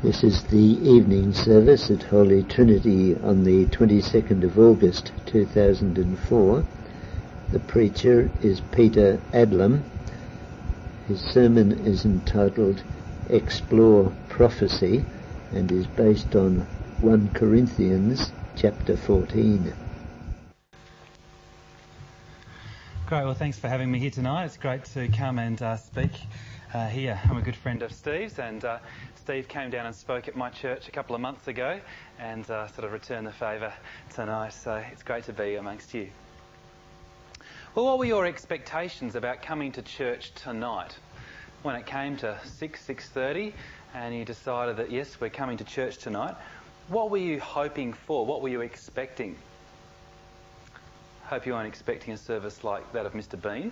This is the evening service at Holy Trinity on the 22nd of August 2004. The preacher is Peter Adlam. His sermon is entitled Explore Prophecy and is based on 1 Corinthians chapter 14. Great, well thanks for having me here tonight. It's great to come and speak here. I'm a good friend of Steve's, and Steve came down and spoke at my church a couple of months ago and sort of returned the favour tonight, so it's great to be amongst you. Well, what were your expectations about coming to church tonight? When it came to 6:30 and you decided that yes, we're coming to church tonight, what were you hoping for? What were you expecting? Hope you weren't expecting a service like that of Mr. Bean.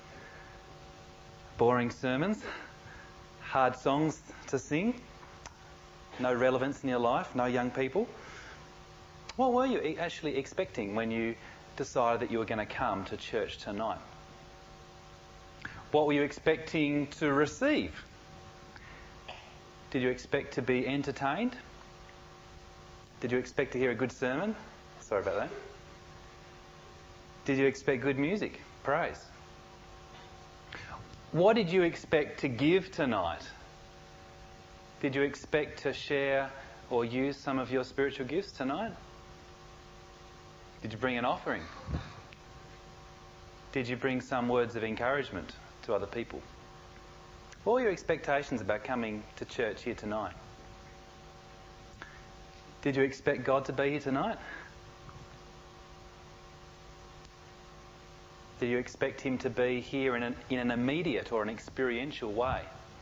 Boring sermons, hard songs to sing, no relevance in your life, no young people. What were you actually expecting when you decided that you were going to come to church tonight? What were you expecting to receive? Did you expect to be entertained? Did you expect to hear a good sermon? Sorry about that. Did you expect good music? Praise. What did you expect to give tonight? Did you expect to share or use some of your spiritual gifts tonight? Did you bring an offering? Did you bring some words of encouragement to other people? What were your expectations about coming to church here tonight? Did you expect God to be here tonight? Do you expect him to be here in an immediate or an experiential way?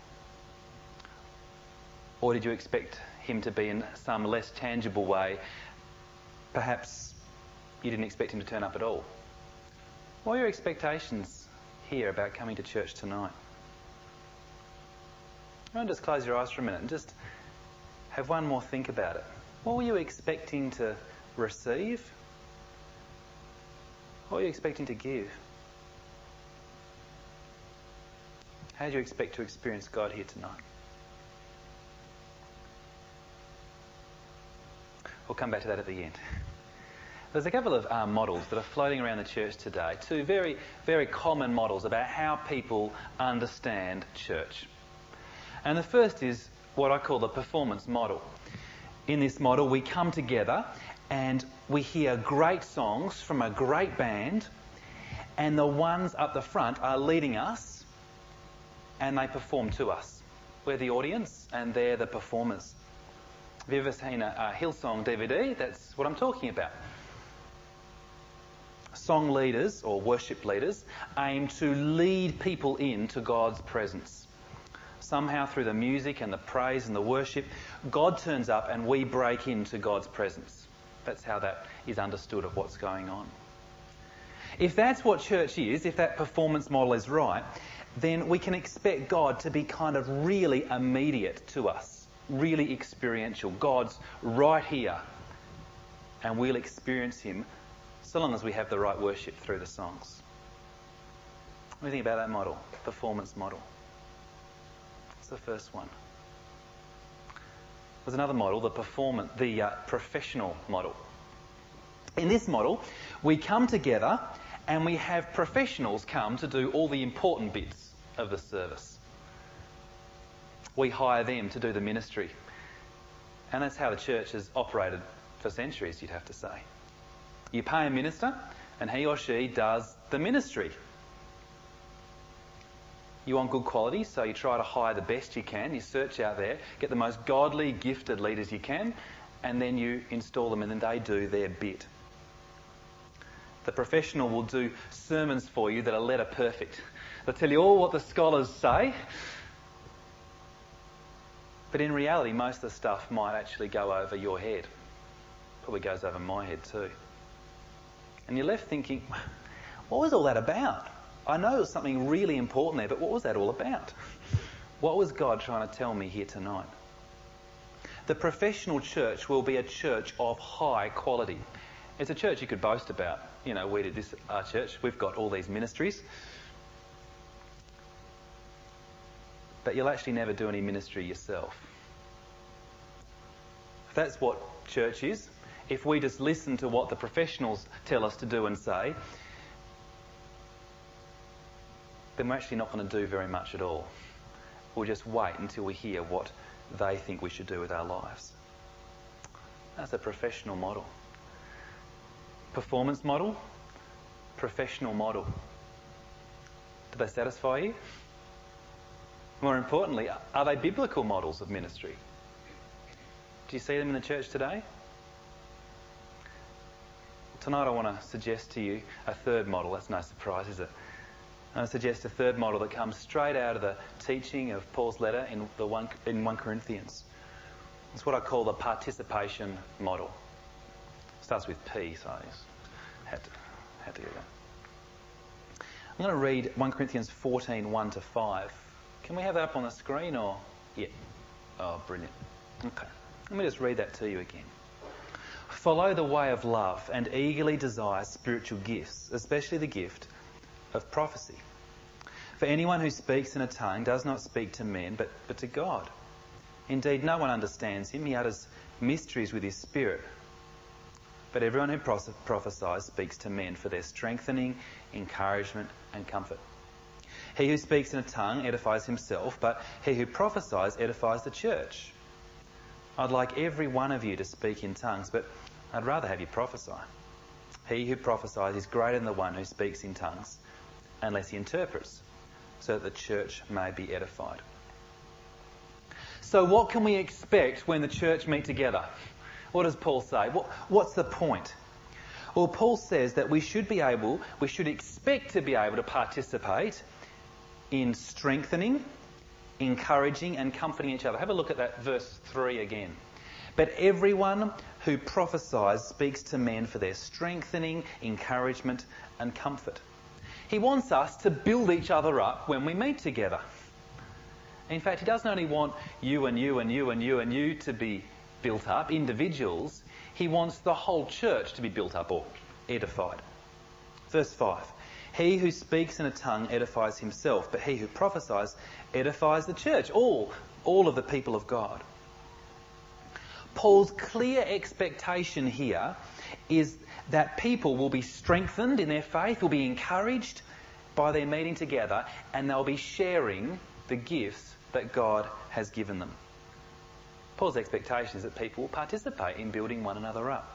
Or did you expect him to be in some less tangible way? Perhaps you didn't expect him to turn up at all. What are your expectations here about coming to church tonight? I want to just close your eyes for a minute and just have one more think about it. What were you expecting to receive? What were you expecting to give? How do you expect to experience God here tonight? We'll come back to that at the end. There's a couple of models that are floating around the church today, two very, very common models about how people understand church. And the first is what I call the performance model. In this model, we come together and we hear great songs from a great band, and the ones up the front are leading us and they perform to us. We're the audience and they're the performers. Have you ever seen a Hillsong DVD? That's what I'm talking about. Song leaders or worship leaders aim to lead people into God's presence. Somehow through the music and the praise and the worship, God turns up and we break into God's presence. That's how that is understood of what's going on. If that's what church is, if that performance model is right, then we can expect God to be kind of really immediate to us, really experiential. God's right here, and we'll experience him so long as we have the right worship through the songs. What do you think about that model, performance model? That's the first one. There's another model, the professional model. In this model, we come together and we have professionals come to do all the important bits of the service. We hire them to do the ministry. And that's how the church has operated for centuries, you'd have to say. You pay a minister and he or she does the ministry. You want good quality, so you try to hire the best you can. You search out there, get the most godly, gifted leaders you can, and then you install them and then they do their bit. The professional will do sermons for you that are letter perfect. They'll tell you all what the scholars say, but in reality, most of the stuff might actually go over your head. Probably goes over my head too. And you're left thinking, what was all that about? I know there was something really important there, but what was that all about? What was God trying to tell me here tonight? The professional church will be a church of high quality. It's a church you could boast about. You know, we did this at our church. We've got all these ministries. But you'll actually never do any ministry yourself. That's what church is. If we just listen to what the professionals tell us to do and say, then we're actually not going to do very much at all. We'll just wait until we hear what they think we should do with our lives. That's a professional model. Performance model, professional model. Do they satisfy you? More importantly, are they biblical models of ministry? Do you see them in the church today? Tonight I want to suggest to you a third model. That's no surprise, is it? I suggest a third model that comes straight out of the teaching of Paul's letter in 1 Corinthians. It's what I call the participation model. It starts with P, so I just had to get that. I'm going to read 1 Corinthians 14, 1-5. Can we have that up on the screen or? Yeah. Oh, brilliant. Okay. Let me just read that to you again. Follow the way of love and eagerly desire spiritual gifts, especially the gift of prophecy. For anyone who speaks in a tongue does not speak to men, but to God. Indeed, no one understands him. He utters mysteries with his spirit. But everyone who prophesies speaks to men for their strengthening, encouragement and comfort. He who speaks in a tongue edifies himself, but he who prophesies edifies the church. I'd like every one of you to speak in tongues, but I'd rather have you prophesy. He who prophesies is greater than the one who speaks in tongues, unless he interprets, so that the church may be edified. So what can we expect when the church meet together? What does Paul say? What's the point? Well, Paul says that we should expect to be able to participate in strengthening, encouraging and comforting each other. Have a look at that verse 3 again. But everyone who prophesies speaks to men for their strengthening, encouragement and comfort. He wants us to build each other up when we meet together. In fact, he doesn't only want you and you and you and you and you to be built up, individuals. He wants the whole church to be built up or edified. Verse 5. He who speaks in a tongue edifies himself, but he who prophesies edifies the church, all of the people of God. Paul's clear expectation here is that people will be strengthened in their faith, will be encouraged by their meeting together, and they'll be sharing the gifts that God has given them. Paul's expectation is that people will participate in building one another up.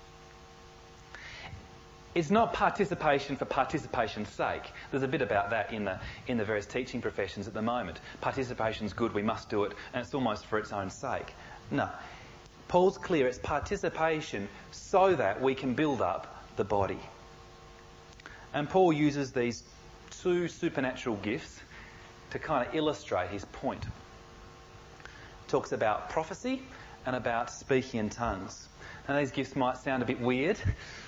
It's not participation for participation's sake. There's a bit about that in the various teaching professions at the moment. Participation's good, we must do it, and it's almost for its own sake. No. Paul's clear, it's participation so that we can build up the body. And Paul uses these two supernatural gifts to kind of illustrate his point. He talks about prophecy and about speaking in tongues. Now these gifts might sound a bit weird.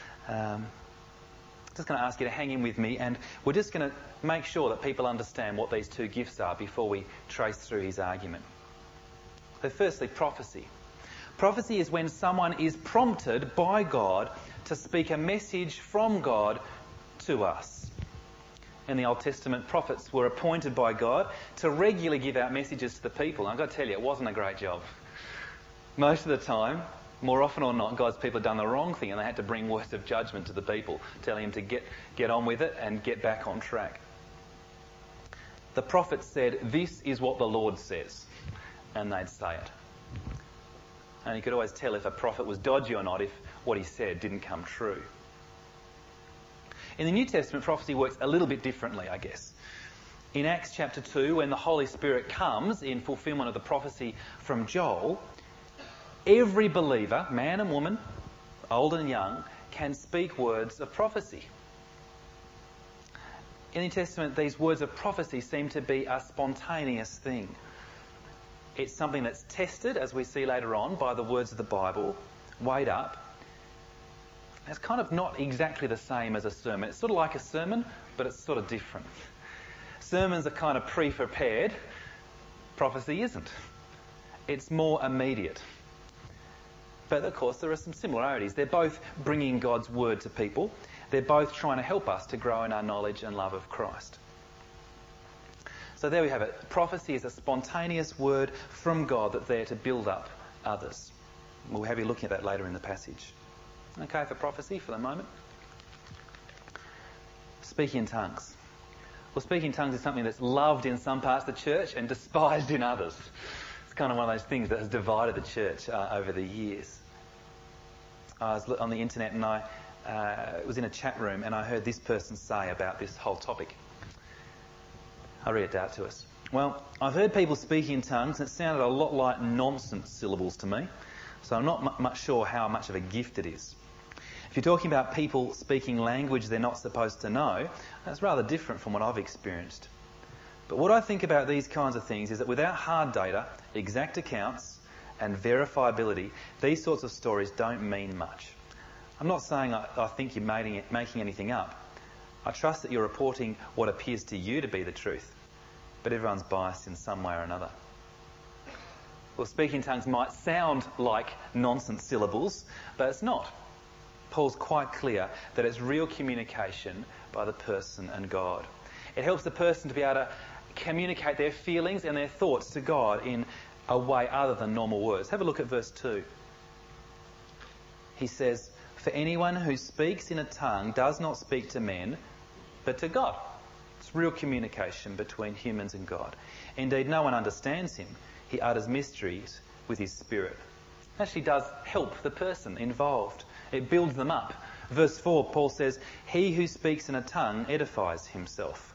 Just going to ask you to hang in with me, and we're just going to make sure that people understand what these two gifts are before we trace through his argument. So firstly, prophecy. Prophecy is when someone is prompted by God to speak a message from God to us. In the Old Testament, prophets were appointed by God to regularly give out messages to the people. And I've got to tell you, it wasn't a great job. Most of the time, more often or not, God's people had done the wrong thing and they had to bring words of judgment to the people, telling them to get on with it and get back on track. The prophet said, "This is what the Lord says," and they'd say it. And you could always tell if a prophet was dodgy or not if what he said didn't come true. In the New Testament, prophecy works a little bit differently, I guess. In Acts chapter 2, when the Holy Spirit comes in fulfilment of the prophecy from Joel, every believer, man and woman, old and young, can speak words of prophecy. In the New Testament, these words of prophecy seem to be a spontaneous thing. It's something that's tested, as we see later on, by the words of the Bible, weighed up. It's kind of not exactly the same as a sermon. It's sort of like a sermon, but it's sort of different. Sermons are kind of pre-prepared. Prophecy isn't. It's more immediate. But of course there are some similarities. They're both bringing God's word to people. They're both trying to help us to grow in our knowledge and love of Christ. So there we have it. Prophecy is a spontaneous word from God that's there to build up others. We'll have you looking at that later in the passage. Okay, for prophecy for the moment. Speaking in tongues. Well, speaking in tongues is something that's loved in some parts of the church and despised in others. It's kind of one of those things that has divided the church over the years. I was on the internet and I was in a chat room and I heard this person say about this whole topic. I'll read it out to us. Well, I've heard people speaking in tongues and it sounded a lot like nonsense syllables to me, so I'm not much sure how much of a gift it is. If you're talking about people speaking language they're not supposed to know, that's rather different from what I've experienced. But what I think about these kinds of things is that without hard data, exact accounts and verifiability, these sorts of stories don't mean much. I'm not saying I think you're making anything up. I trust that you're reporting what appears to you to be the truth, but everyone's biased in some way or another. Well, speaking in tongues might sound like nonsense syllables, but it's not. Paul's quite clear that it's real communication by the person and God. It helps the person to be able to communicate their feelings and their thoughts to God in a way other than normal words. Have a look at verse 2. He says, "For anyone who speaks in a tongue does not speak to men, but to God." It's real communication between humans and God. Indeed, no one understands him. He utters mysteries with his spirit. It actually does help the person involved. It builds them up. Verse 4, Paul says, "He who speaks in a tongue edifies himself."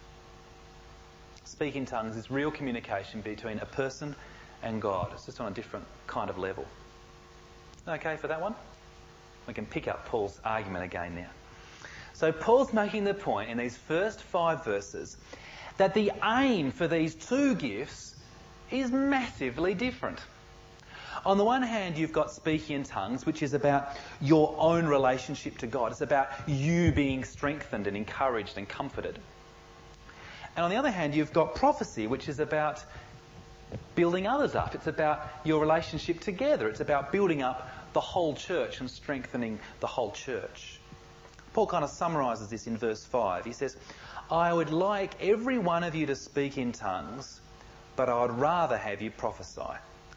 Speaking tongues is real communication between a person and God. It's just on a different kind of level. Okay for that one? We can pick up Paul's argument again now. So Paul's making the point in these first 5 verses that the aim for these 2 gifts is massively different. On the one hand, you've got speaking in tongues, which is about your own relationship to God. It's about you being strengthened and encouraged and comforted. And on the other hand, you've got prophecy, which is about building others up. It's about your relationship together. It's about building up the whole church and strengthening the whole church. Paul kind of summarises this in verse 5. He says, "I would like every one of you to speak in tongues, but I would rather have you prophesy.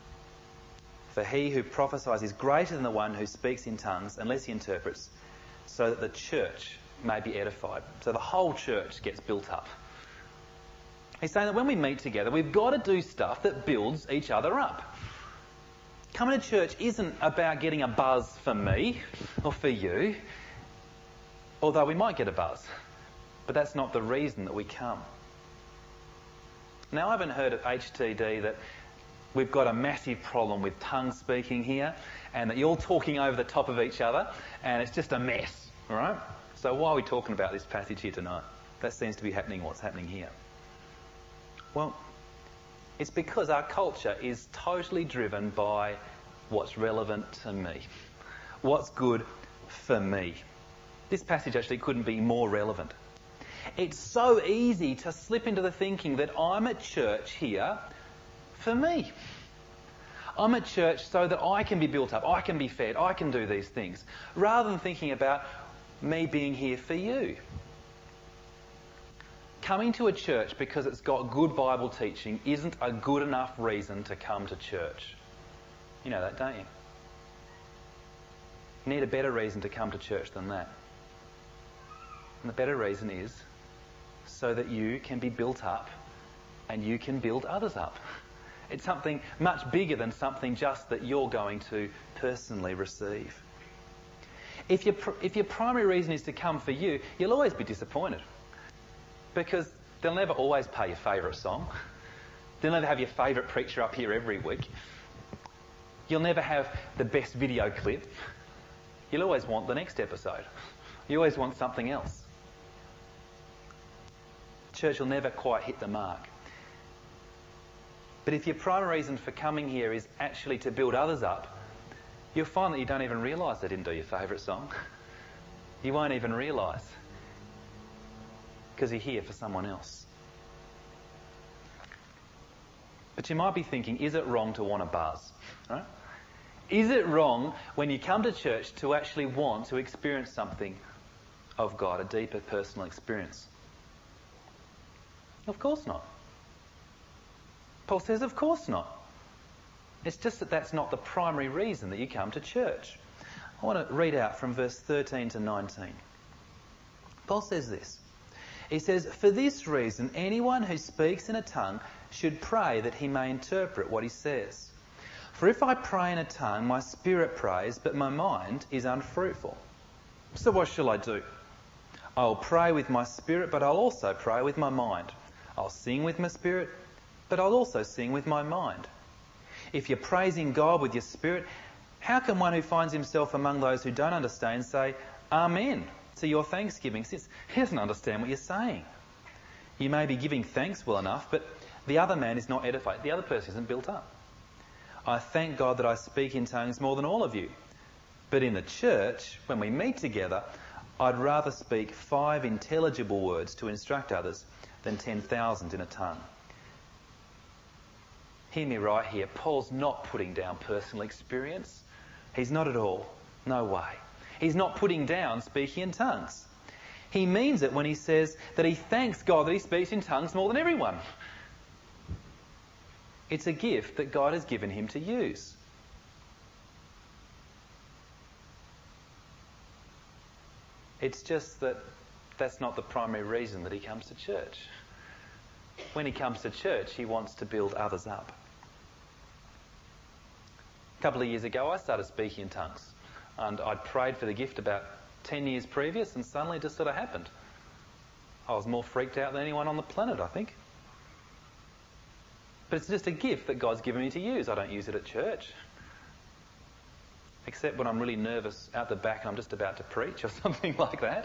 For he who prophesies is greater than the one who speaks in tongues unless he interprets, so that the church may be edified." So the whole church gets built up. He's saying that when we meet together, we've got to do stuff that builds each other up. Coming to church isn't about getting a buzz for me or for you, although we might get a buzz, but that's not the reason that we come. Now, I haven't heard at HTD that we've got a massive problem with tongue speaking here and that you're all talking over the top of each other and it's just a mess, all right? So why are we talking about this passage here tonight? That seems to be what's happening here. Well, it's because our culture is totally driven by what's relevant to me, what's good for me. This passage actually couldn't be more relevant. It's so easy to slip into the thinking that I'm at church here for me. I'm at church so that I can be built up, I can be fed, I can do these things, rather than thinking about me being here for you. Coming to a church because it's got good Bible teaching isn't a good enough reason to come to church. You know that, don't you? You need a better reason to come to church than that. And the better reason is so that you can be built up and you can build others up. It's something much bigger than something just that you're going to personally receive. If your primary reason is to come for you, you'll always be disappointed. Because they'll never always play your favourite song. They'll never have your favourite preacher up here every week. You'll never have the best video clip. You'll always want the next episode. You always want something else. Church will never quite hit the mark. But if your primary reason for coming here is actually to build others up, you'll find that you don't even realise they didn't do your favourite song. You won't even realise. Because you're here for someone else. But you might be thinking, is it wrong to want a buzz? Right? Is it wrong when you come to church to actually want to experience something of God, a deeper personal experience? Of course not. Paul says, of course not. It's just that that's not the primary reason that you come to church. I want to read out from verse 13 to 19. Paul says this. He says, "For this reason, anyone who speaks in a tongue should pray that he may interpret what he says. For if I pray in a tongue, my spirit prays, but my mind is unfruitful. So what shall I do? I'll pray with my spirit, but I'll also pray with my mind. I'll sing with my spirit, but I'll also sing with my mind. If you're praising God with your spirit, how can one who finds himself among those who don't understand say, 'Amen' to your thanksgiving,' since he doesn't understand what you're saying? You may be giving thanks well enough, but the other man is not edified. The other person isn't built up. I thank God that I speak in tongues more than all of you. But in the church, when we meet together, I'd rather speak 5 intelligible words to instruct others than 10,000 in a tongue." Hear me right here. Paul's not putting down personal experience. He's not at all. No way. He's not putting down speaking in tongues. He means it when he says that he thanks God that he speaks in tongues more than everyone. It's a gift that God has given him to use. It's just that that's not the primary reason that he comes to church. When he comes to church, he wants to build others up. A couple of years ago, I started speaking in tongues. And I'd prayed for the gift about 10 years previous, and suddenly it just sort of happened. I was more freaked out than anyone on the planet, I think. But it's just a gift that God's given me to use. I don't use it at church. Except when I'm really nervous out the back and I'm just about to preach or something like that.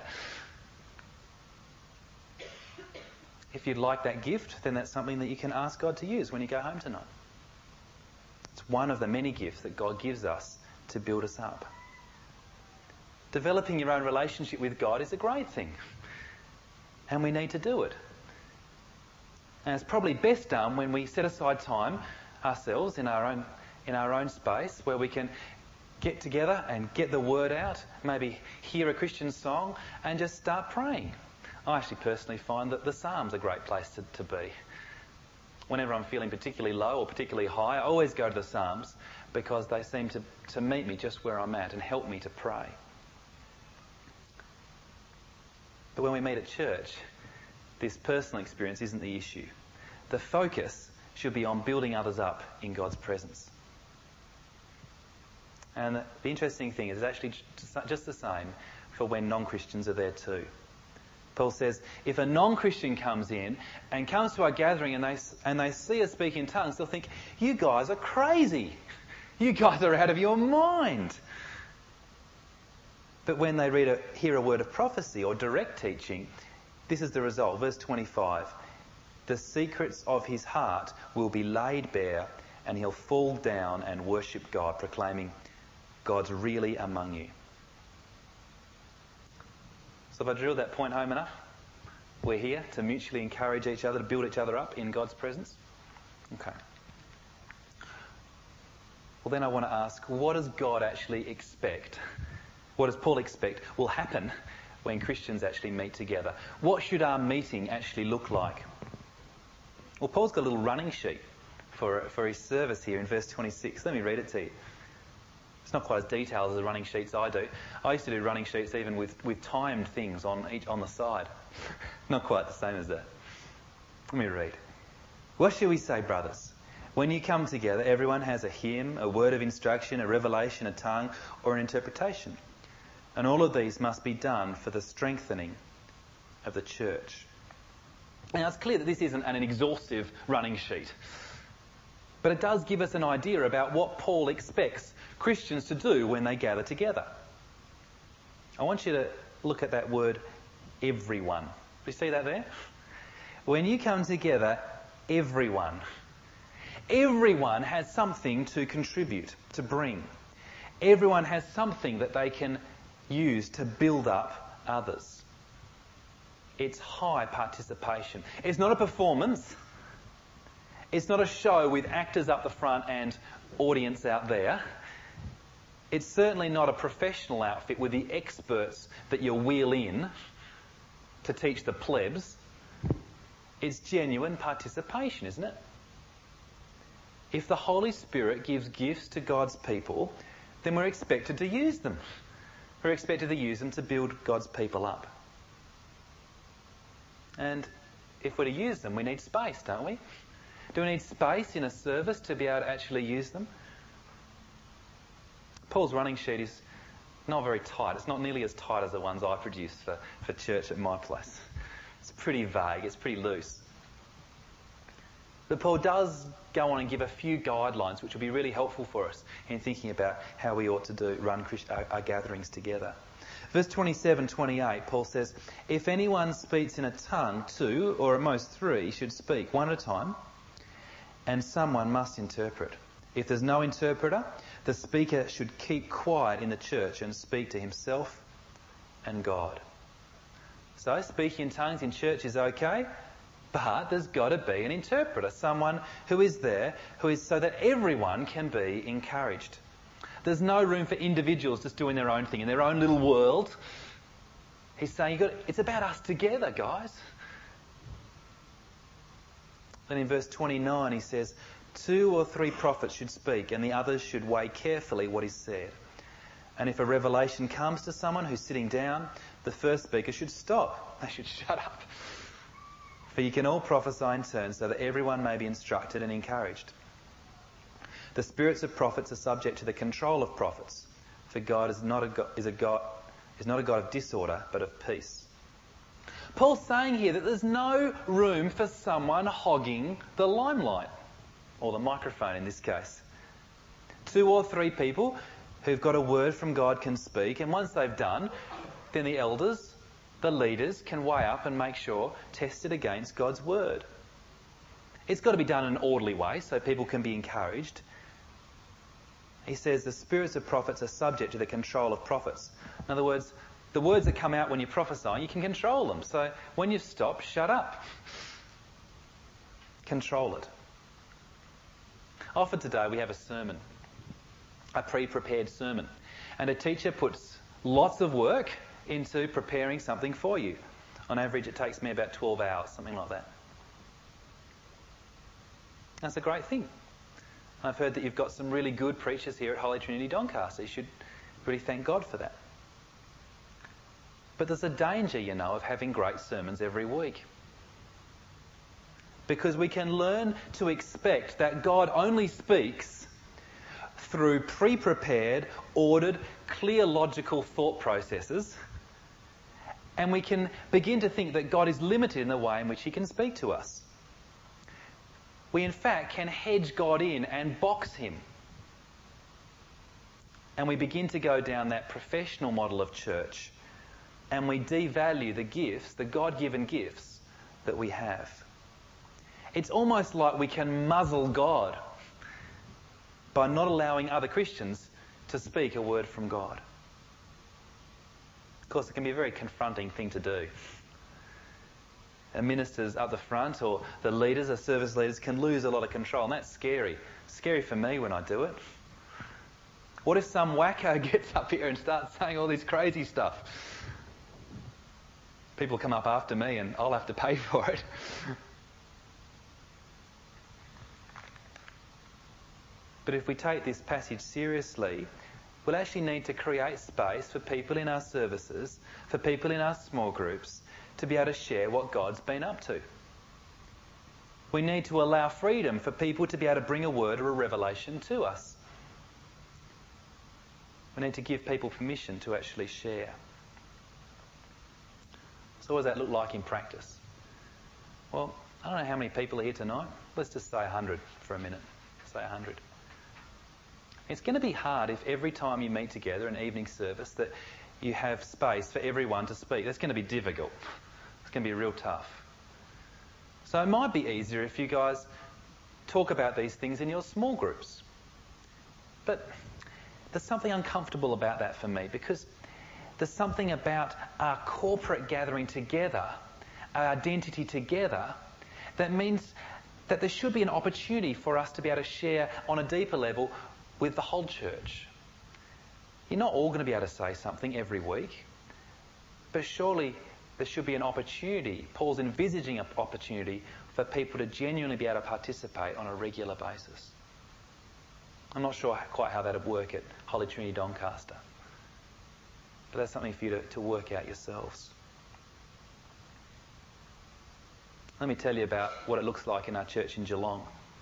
If you'd like that gift, then that's something that you can ask God to use when you go home tonight. It's one of the many gifts that God gives us to build us up. Developing your own relationship with God is a great thing. And we need to do it. And it's probably best done when we set aside time ourselves in our own space where we can get together and get the word out, maybe hear a Christian song and just start praying. I actually personally find that the Psalms are a great place to be. Whenever I'm feeling particularly low or particularly high, I always go to the Psalms because they seem to meet me just where I'm at and help me to pray. But when we meet at church, this personal experience isn't the issue. The focus should be on building others up in God's presence. And the interesting thing is it's actually just the same for when non-Christians are there too. Paul says, if a non-Christian comes in and comes to our gathering and they see us speak in tongues, they'll think, you guys are crazy. You guys are out of your mind. But when they hear a word of prophecy or direct teaching, this is the result. Verse 25. The secrets of his heart will be laid bare and he'll fall down and worship God, proclaiming, God's really among you. So if I drill that point home enough, we're here to mutually encourage each other, to build each other up in God's presence. Okay. Well, then I want to ask, what does God actually expect? What does Paul expect will happen when Christians actually meet together? What should our meeting actually look like? Well, Paul's got a little running sheet for his service here in verse 26. Let me read it to you. It's not quite as detailed as the running sheets I do. I used to do running sheets even with timed things on the side. Not quite the same as that. Let me read. What shall we say, brothers? When you come together, everyone has a hymn, a word of instruction, a revelation, a tongue, or an interpretation. And all of these must be done for the strengthening of the church. Now, it's clear that this isn't an exhaustive running sheet. But it does give us an idea about what Paul expects Christians to do when they gather together. I want you to look at that word, everyone. Do you see that there? When you come together, everyone has something to contribute, to bring. Everyone has something that they can use to build up others. It's high participation. It's not a performance. It's not a show with actors up the front and audience out there. It's certainly not a professional outfit with the experts that you wheel in to teach the plebs. It's genuine participation, isn't it? If the Holy Spirit gives gifts to God's people, then we're expected to use them. We're expected to use them to build God's people up. And if we're to use them, we need space, don't we? Do we need space in a service to be able to actually use them? Paul's running sheet is not very tight. It's not nearly as tight as the ones I produce for church at my place. It's pretty vague. It's pretty loose. But Paul does go on and give a few guidelines which will be really helpful for us in thinking about how we ought to run our gatherings together. Verse 27-28, Paul says, "If anyone speaks in a tongue, 2 or at most 3 should speak, one at a time, and someone must interpret. If there's no interpreter, the speaker should keep quiet in the church and speak to himself and God." So speaking in tongues in church is okay, but there's got to be an interpreter, someone who is there, so that everyone can be encouraged. There's no room for individuals just doing their own thing in their own little world. He's saying it's about us together, guys. Then in verse 29 he says, 2 or 3 prophets should speak, and the others should weigh carefully what is said. And if a revelation comes to someone who's sitting down, the first speaker should stop. They should shut up. For you can all prophesy in turn, so that everyone may be instructed and encouraged. The spirits of prophets are subject to the control of prophets, for God is not a God of disorder, but of peace. Paul's saying here that there's no room for someone hogging the limelight, or the microphone in this case. 2 or 3 people who've got a word from God can speak, and once they've done, then the elders, the leaders, can weigh up and make sure, test it against God's word. It's got to be done in an orderly way so people can be encouraged. He says the spirits of prophets are subject to the control of prophets. In other words, the words that come out when you're prophesying, you can control them. So when you stop, shut up. Control it. Often today we have a sermon, a pre-prepared sermon, and a teacher puts lots of work into preparing something for you. On average, it takes me about 12 hours, something like that. That's a great thing. I've heard that you've got some really good preachers here at Holy Trinity Doncaster. You should really thank God for that. But there's a danger, of having great sermons every week. Because we can learn to expect that God only speaks through pre-prepared, ordered, clear, logical thought processes. And we can begin to think that God is limited in the way in which he can speak to us. We in fact can hedge God in and box him. And we begin to go down that professional model of church, and we devalue the gifts, the God-given gifts that we have. It's almost like we can muzzle God by not allowing other Christians to speak a word from God. Of course, it can be a very confronting thing to do. And ministers up the front, or the leaders, the service leaders, can lose a lot of control, and that's scary. Scary for me when I do it. What if some wacko gets up here and starts saying all this crazy stuff? People come up after me and I'll have to pay for it. But if we take this passage seriously, we'll actually need to create space for people in our services, for people in our small groups, to be able to share what God's been up to. We need to allow freedom for people to be able to bring a word or a revelation to us. We need to give people permission to actually share. So what does that look like in practice? Well, I don't know how many people are here tonight. Let's just say 100 for a minute. Say 100. It's going to be hard if every time you meet together in evening service that you have space for everyone to speak. That's going to be difficult. It's going to be real tough. So it might be easier if you guys talk about these things in your small groups. But there's something uncomfortable about that for me, because there's something about our corporate gathering together, our identity together, that means that there should be an opportunity for us to be able to share on a deeper level with the whole church. You're not all going to be able to say something every week, but surely there should be an opportunity. Paul's envisaging an opportunity for people to genuinely be able to participate on a regular basis. I'm not sure quite how that would work at Holy Trinity Doncaster. But that's something for you to work out yourselves. Let me tell you about what it looks like in our church in Geelong.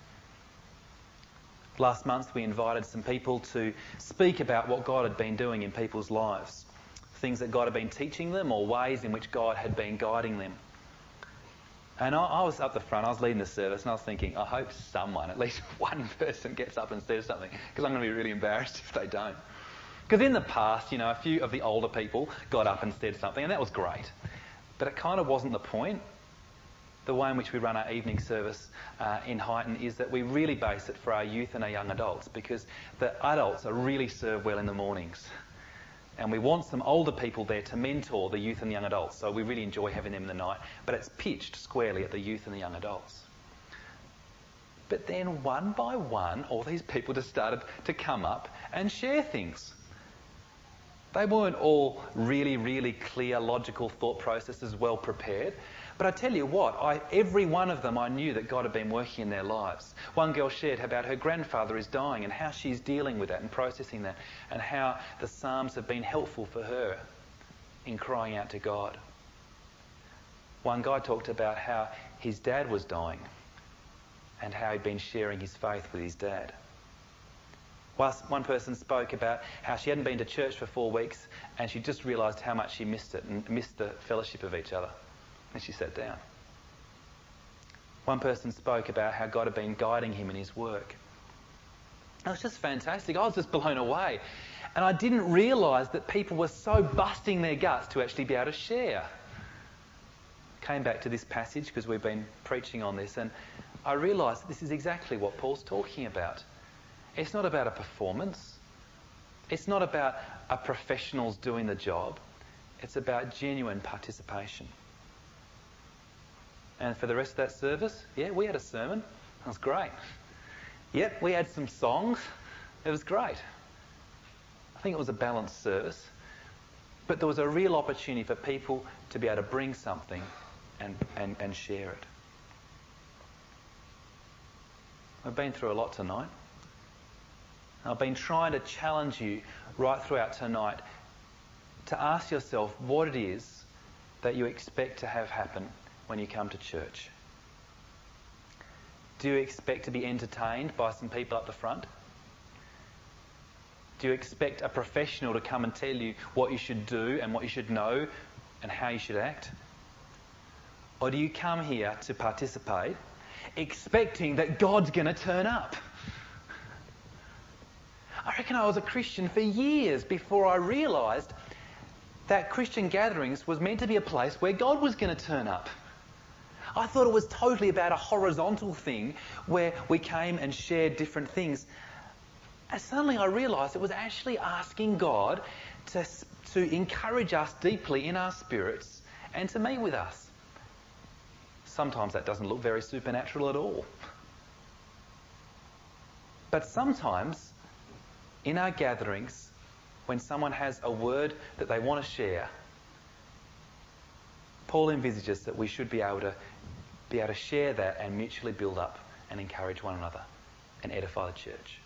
Last month we invited some people to speak about what God had been doing in people's lives. Things that God had been teaching them or ways in which God had been guiding them. And I was up the front, I was leading the service, and I was thinking, I hope someone, at least one person, gets up and says something, because I'm going to be really embarrassed if they don't. Because in the past, a few of the older people got up and said something, and that was great. But it kind of wasn't the point. The way in which we run our evening service in Highton is that we really base it for our youth and our young adults, because the adults are really served well in the mornings. And we want some older people there to mentor the youth and the young adults. So we really enjoy having them in the night. But it's pitched squarely at the youth and the young adults. But then one by one, all these people just started to come up and share things. They weren't all really, really clear, logical thought processes, well prepared. But I tell you what, every one of them I knew that God had been working in their lives. One girl shared about her grandfather is dying and how she's dealing with that and processing that, and how the Psalms have been helpful for her in crying out to God. One guy talked about how his dad was dying and how he'd been sharing his faith with his dad. Whilst one person spoke about how she hadn't been to church for 4 weeks and she just realised how much she missed it and missed the fellowship of each other. And she sat down. One person spoke about how God had been guiding him in his work. It was just fantastic. I was just blown away. And I didn't realise that people were so busting their guts to actually be able to share. Came back to this passage because we've been preaching on this, and I realised that this is exactly what Paul's talking about. It's not about a performance. It's not about a professionals doing the job. It's about genuine participation. And for the rest of that service, we had a sermon. It was great. Yep, we had some songs. It was great. I think it was a balanced service. But there was a real opportunity for people to be able to bring something and share it. I've been through a lot tonight. I've been trying to challenge you right throughout tonight to ask yourself what it is that you expect to have happen when you come to church. Do you expect to be entertained by some people up the front? Do you expect a professional to come and tell you what you should do and what you should know and how you should act? Or do you come here to participate expecting that God's going to turn up? I reckon I was a Christian for years before I realised that Christian gatherings was meant to be a place where God was going to turn up. I thought it was totally about a horizontal thing where we came and shared different things. And suddenly I realised it was actually asking God to encourage us deeply in our spirits and to meet with us. Sometimes that doesn't look very supernatural at all. But sometimes in our gatherings, when someone has a word that they want to share, Paul envisages that we should be able to share that and mutually build up and encourage one another and edify the church.